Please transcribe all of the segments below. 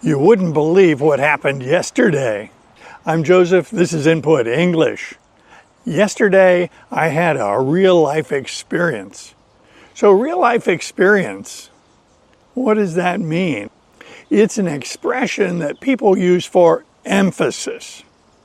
You wouldn't believe what happened yesterday. I'm Joseph, this is Input English. Yesterday, I had a real-life experience. So real-life experience, what does that mean? It's an expression that people use for emphasis.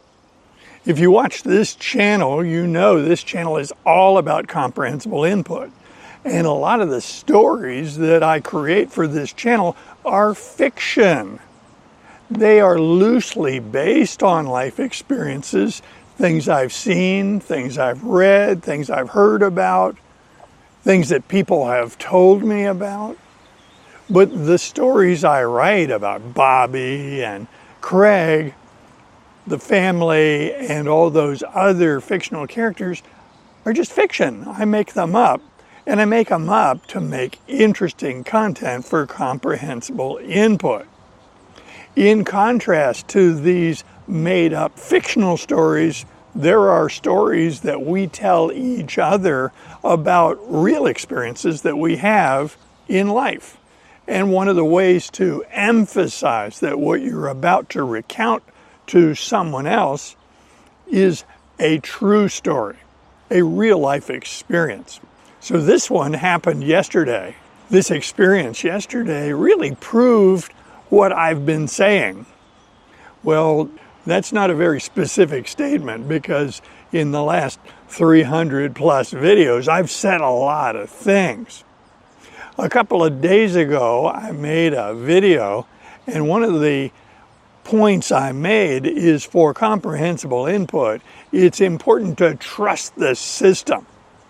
If you watch this channel, you know this channel is all about comprehensible input. And a lot of the stories that I create for this channel are fiction. They are loosely based on life experiences, things I've seen, things I've read, things I've heard about, things that people have told me about. But the stories I write about Bobby and Craig, the family, and all those other fictional characters are just fiction. I make them up, and I make them up to make interesting content for comprehensible input. In contrast to these made-up fictional stories, there are stories that we tell each other about real experiences that we have in life. And one of the ways to emphasize that what you're about to recount to someone else is a true story, a real-life experience. So this one happened yesterday. This experience yesterday really proved what I've been saying. Well, that's not a very specific statement because in the last 300 plus videos, I've said a lot of things. A couple of days ago, I made a video, and one of the points I made is for comprehensible input, it's important to trust the system.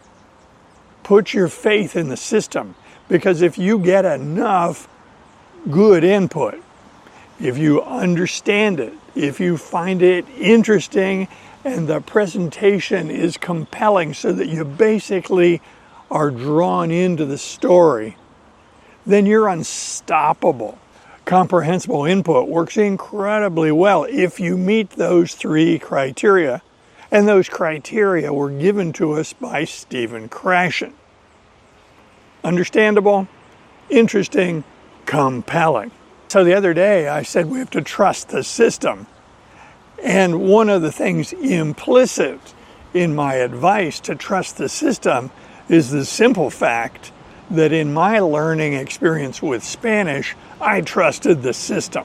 Put your faith in the system, because if you get enough good input, if you understand it, if you find it interesting and the presentation is compelling so that you basically are drawn into the story, then you're unstoppable. Comprehensible input works incredibly well if you meet those three criteria, and those criteria were given to us by Stephen Krashen. Understandable, interesting, compelling. So the other day I said we have to trust the system. And one of the things implicit in my advice to trust the system is the simple fact that in my learning experience with Spanish, I trusted the system.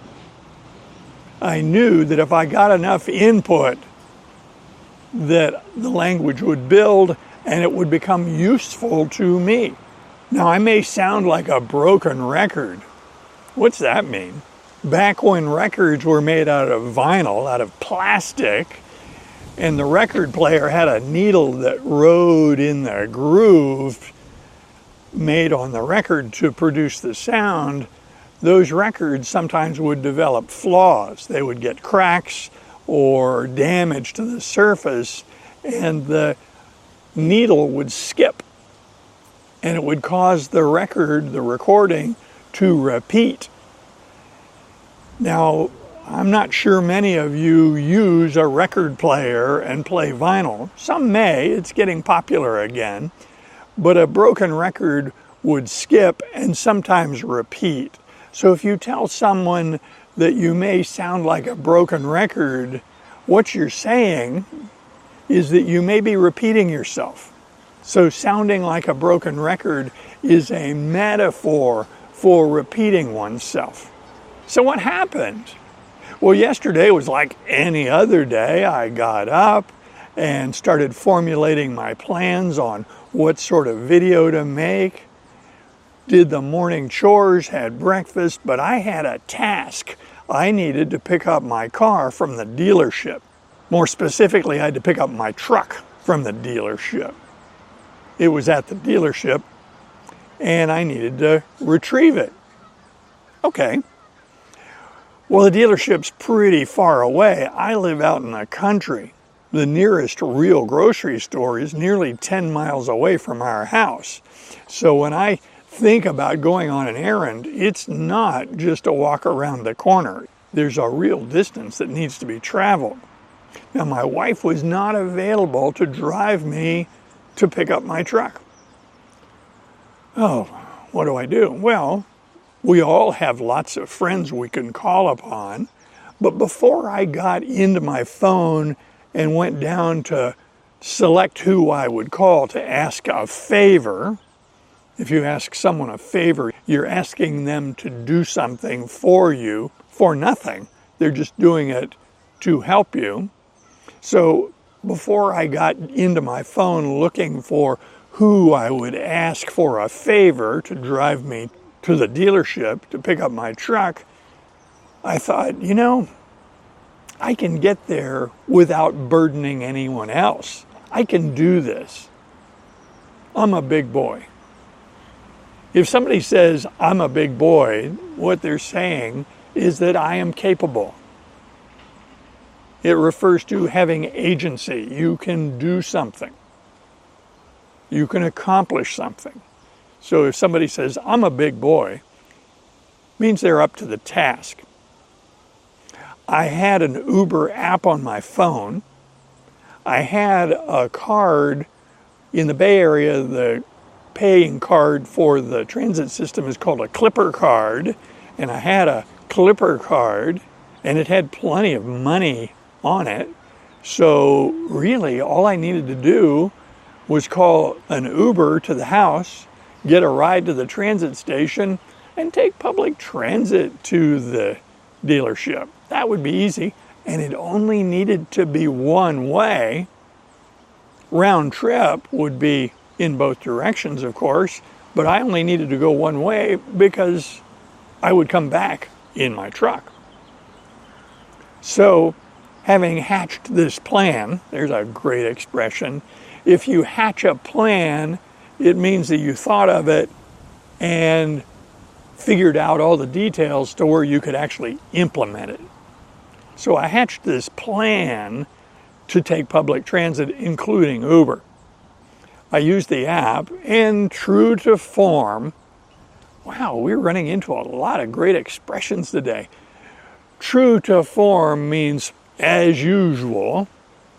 I knew that if I got enough input, that the language would build and it would become useful to me. Now, I may sound like a broken record. What's that mean? Back when records were made out of vinyl, out of plastic, and the record player had a needle that rode in the groove made on the record to produce the sound, those records sometimes would develop flaws. They would get cracks or damage to the surface, and the needle would skip. And it would cause the record, the recording, to repeat. Now, I'm not sure many of you use a record player and play vinyl. Some may, it's getting popular again. But a broken record would skip and sometimes repeat. So if you tell someone that you may sound like a broken record, what you're saying is that you may be repeating yourself. So sounding like a broken record is a metaphor for repeating oneself. So what happened? Well, yesterday was like any other day. I got up and started formulating my plans on what sort of video to make. Did the morning chores, had breakfast, but I had a task. I needed to pick up my car from the dealership. More specifically, I had to pick up my truck from the dealership. It was at the dealership, and I needed to retrieve it. Okay. Well, the dealership's pretty far away. I live out in the country. The nearest real grocery store is nearly 10 miles away from our house. So when I think about going on an errand, it's not just a walk around the corner. There's a real distance that needs to be traveled. Now, my wife was not available to drive me to pick up my truck. Oh, what do I do? Well, We all have lots of friends we can call upon. But before I got into my phone and went down to select who I would call to ask a favor, if you ask someone a favor, you're asking them to do something for you for nothing. They're just doing it to help you. So before I got into my phone looking for who I would ask for a favor to drive me to the dealership to pick up my truck, I thought, I can get there without burdening anyone else. I can do this. I'm a big boy. If somebody says, I'm a big boy, what they're saying is that I am capable. It refers to having agency. You can do something. You can accomplish something. So if somebody says, I'm a big boy, it means they're up to the task. I had an Uber app on my phone. I had a card in the Bay Area. The paying card for the transit system is called a Clipper card. And I had a Clipper card, and it had plenty of money on it. So really, all I needed to do was call an Uber to the house, get a ride to the transit station, and take public transit to the dealership. That would be easy, and it only needed to be one way. Round trip would be in both directions, of course, but I only needed to go one way because I would come back in my truck. So, having hatched this plan, there's a great expression. If you hatch a plan, it means that you thought of it and figured out all the details to where you could actually implement it. So I hatched this plan to take public transit, including Uber. I used the app, and true to form, wow, we're running into a lot of great expressions today. True to form means as usual.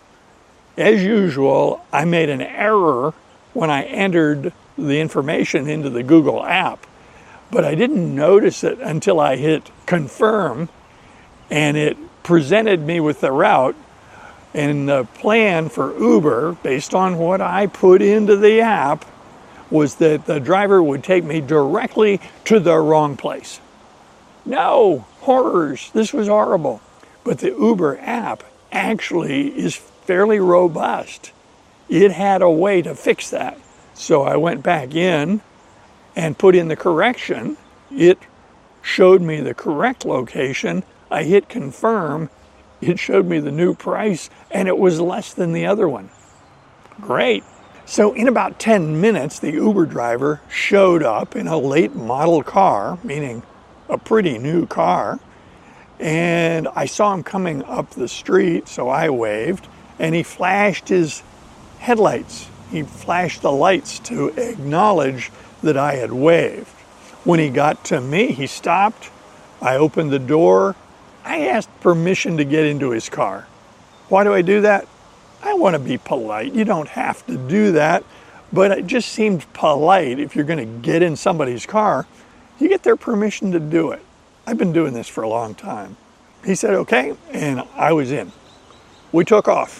As usual, I made an error when I entered the information into the Google app, but I didn't notice it until I hit confirm, and it presented me with the route. And the plan for Uber, based on what I put into the app, was that the driver would take me directly to the wrong place. No, horrors, this was horrible. But the Uber app actually is fairly robust. It had a way to fix that. So I went back in and put in the correction. It showed me the correct location. I hit confirm. It showed me the new price, and it was less than the other one. Great. So in about 10 minutes, the Uber driver showed up in a late model car, meaning a pretty new car, and I saw him coming up the street, so I waved, and he flashed his headlights. He flashed the lights to acknowledge that I had waved. When he got to me, he stopped. I opened the door. I asked permission to get into his car. Why do I do that? I want to be polite. You don't have to do that, but it just seemed polite. If you're going to get in somebody's car, you get their permission to do it. I've been doing this for a long time. He said, okay, and I was in. We took off.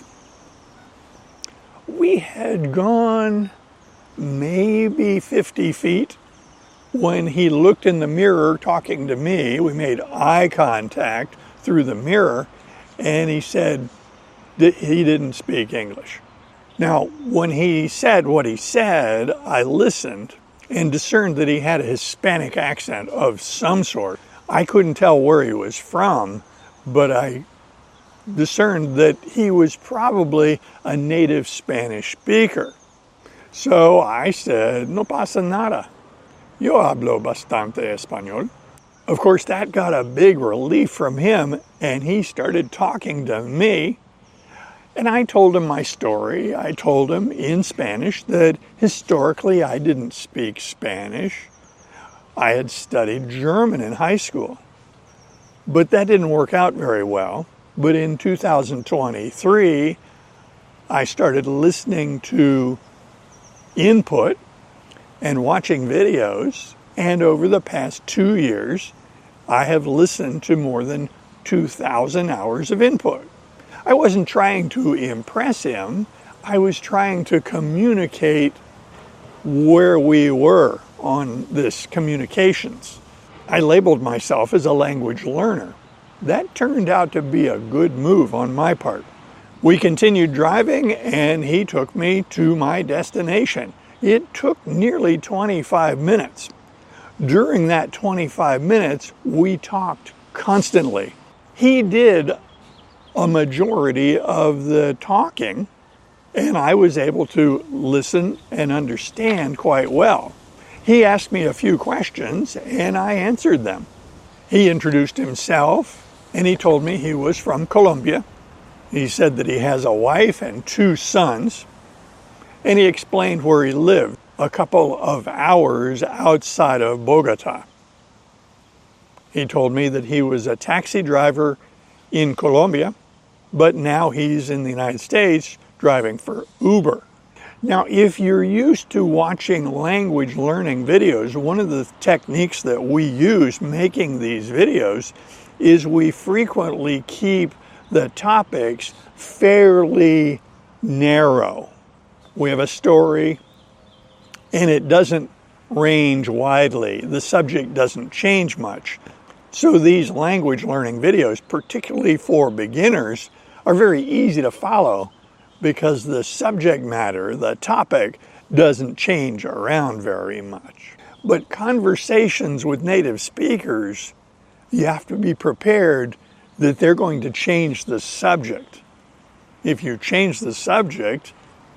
We had gone maybe 50 feet when he looked in the mirror talking to me. We made eye contact through the mirror, and he said that he didn't speak English. Now, when he said what he said, I listened and discerned that he had a Hispanic accent of some sort. I couldn't tell where he was from, but I discerned that he was probably a native Spanish speaker. So I said, no pasa nada. Yo hablo bastante español. Of course, that got a big relief from him, and he started talking to me. And I told him my story. I told him in Spanish that historically I didn't speak Spanish. I had studied German in high school. But that didn't work out very well. But in 2023, I started listening to Input and watching videos, And over the past 2 years, I have listened to more than 2,000 hours of input. I wasn't trying to impress him. I was trying to communicate where we were on this communications. I labeled myself as a language learner. That turned out to be a good move on my part. We continued driving and he took me to my destination. It took nearly 25 minutes. During that 25 minutes, we talked constantly. He did a majority of the talking, and I was able to listen and understand quite well. He asked me a few questions, and I answered them. He introduced himself, and he told me he was from Colombia. He said that he has a wife and 2 sons, and he explained where he lived, a couple of hours outside of Bogota. He told me that he was a taxi driver in Colombia, but now he's in the United States driving for Uber. Now, if you're used to watching language learning videos, one of the techniques that we use making these videos is we frequently keep the topics fairly narrow. We have a story, and it doesn't range widely. The subject doesn't change much. So these language learning videos, particularly for beginners, are very easy to follow because the subject matter, the topic, doesn't change around very much. But conversations with native speakers, you have to be prepared that they're going to change the subject. If you change the subject,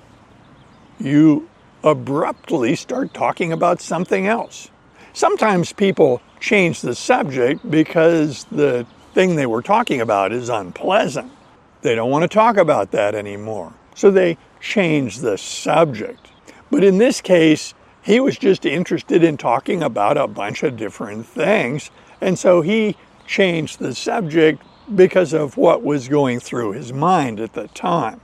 you abruptly start talking about something else. Sometimes people change the subject because the thing they were talking about is unpleasant. They don't want to talk about that anymore. So they change the subject. But in this case, he was just interested in talking about a bunch of different things. And so he changed the subject because of what was going through his mind at the time.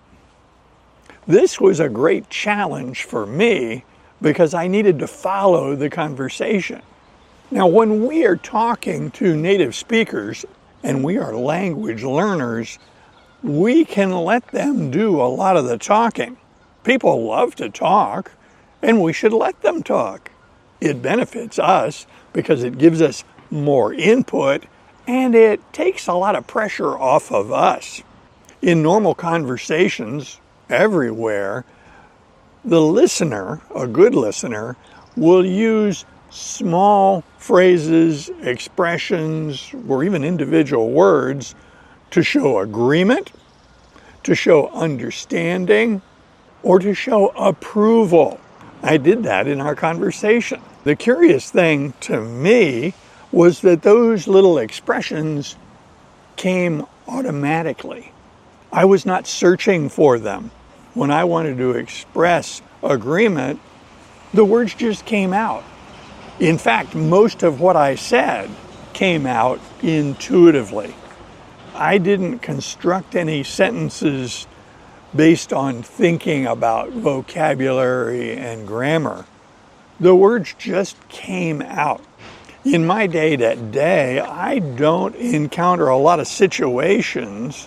This was a great challenge for me because I needed to follow the conversation. Now, when we are talking to native speakers and we are language learners, we can let them do a lot of the talking. People love to talk, and we should let them talk. It benefits us because it gives us more input, and it takes a lot of pressure off of us. In normal conversations everywhere, the listener, a good listener, will use small phrases, expressions, or even individual words to show agreement, to show understanding, or to show approval. I did that in our conversation. The curious thing to me was that those little expressions came automatically. I was not searching for them. When I wanted to express agreement, the words just came out. In fact, most of what I said came out intuitively. I didn't construct any sentences based on thinking about vocabulary and grammar. The words just came out. In my day-to-day, I don't encounter a lot of situations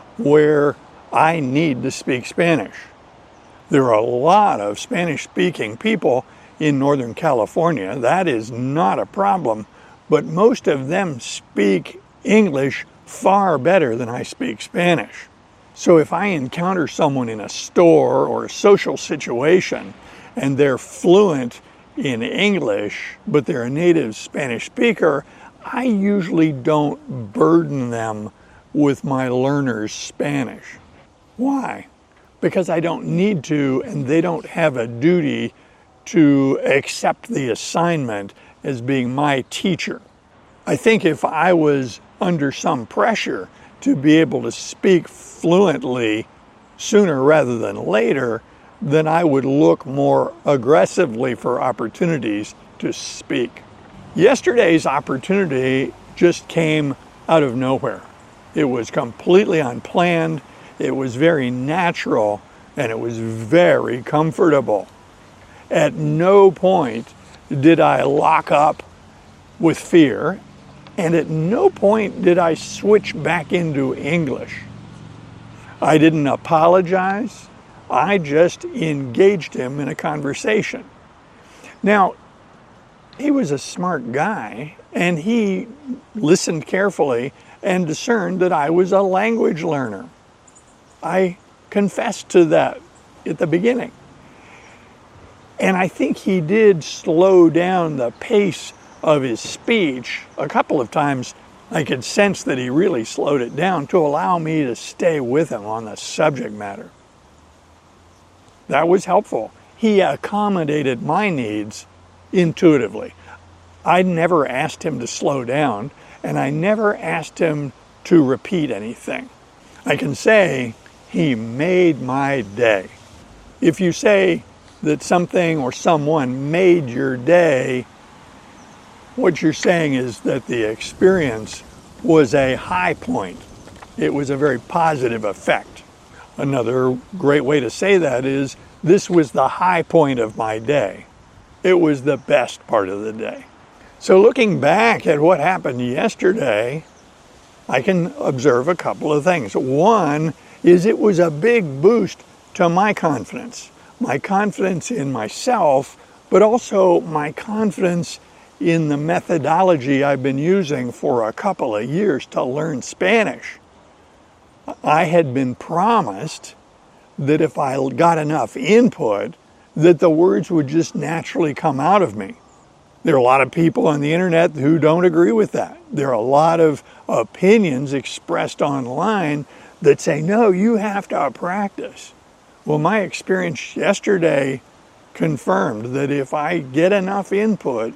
where I need to speak Spanish. There are a lot of Spanish-speaking people in Northern California. That is not a problem, but most of them speak English far better than I speak Spanish. So if I encounter someone in a store or a social situation and they're fluent in English, but they're a native Spanish speaker, I usually don't burden them with my learner's Spanish. Why? Because I don't need to, and they don't have a duty to accept the assignment as being my teacher. I think if I was under some pressure to be able to speak fluently sooner rather than later, then I would look more aggressively for opportunities to speak. Yesterday's opportunity just came out of nowhere. It was completely unplanned, it was very natural, and it was very comfortable. At no point did I lock up with fear, and at no point did I switch back into English. I didn't apologize. I just engaged him in a conversation. Now, he was a smart guy, and he listened carefully and discerned that I was a language learner. I confessed to that at the beginning. And I think he did slow down the pace of his speech. A couple of times I could sense that he really slowed it down to allow me to stay with him on the subject matter. That was helpful. He accommodated my needs intuitively. I never asked him to slow down, and I never asked him to repeat anything. I can say he made my day. If you say that something or someone made your day, what you're saying is that the experience was a high point. It was a very positive effect. Another great way to say that is, this was the high point of my day. It was the best part of the day. So looking back at what happened yesterday, I can observe a couple of things. One is it was a big boost to my confidence in myself, but also my confidence in the methodology I've been using for a couple of years to learn Spanish. I had been promised that if I got enough input, that the words would just naturally come out of me. There are a lot of people on the internet who don't agree with that. There are a lot of opinions expressed online that say, no, you have to practice. Well, my experience yesterday confirmed that if I get enough input,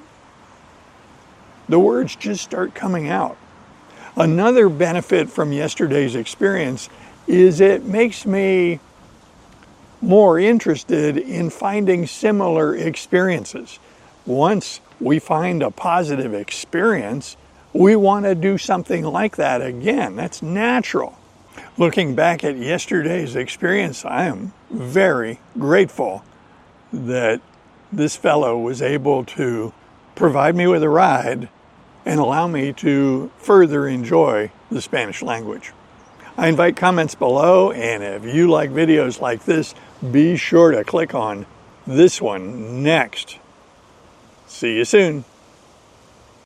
the words just start coming out. Another benefit from yesterday's experience is it makes me more interested in finding similar experiences. Once we find a positive experience, we want to do something like that again. That's natural. Looking back at yesterday's experience, I am very grateful that this fellow was able to provide me with a ride and allow me to further enjoy the Spanish language. I invite comments below, and if you like videos like this, be sure to click on this one next. See you soon.